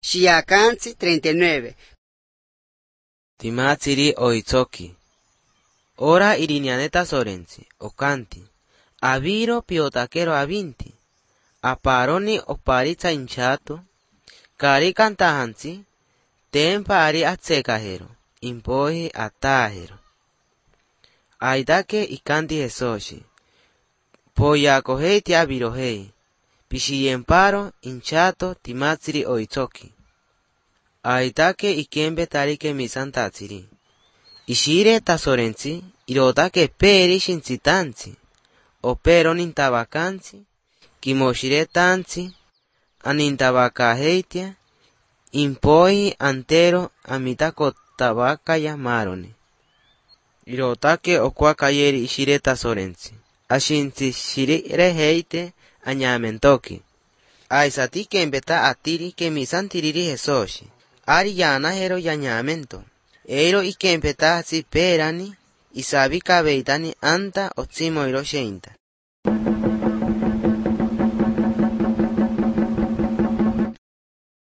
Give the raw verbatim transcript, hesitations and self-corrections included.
Shiakansi treinta y nueve. Timatsiri oitsoki. Ora iriñaneta sorensi, okanti. Aviro piotakero avinti. Aparoni oparitza inchato. Kari kantahansi. Tempa ari atsekajero. Impohi atajero. Aidake ikanti Jesoshi. Poyakohei tiavirohei. Pishiyemparo inchato timatsiri oitsoki. Aitake ikembe tarike misantatsiri. Ishire tasorensi, irotake peri shintsitansi. Opero nintabakansi, kimoshire tansi, anintabakaheitia, impoi antero amitako tabaka yamarone. Irotake okwakayeri ishire tasorensi. Ashinsi shirire heite anyamentoki. Aisati kembeta atiri kemisantiriri Jesoshi. Ari yanahero yanyamento. Eiro ikempeta si perani, isabi kabeitani anta otsimo iro sheinta.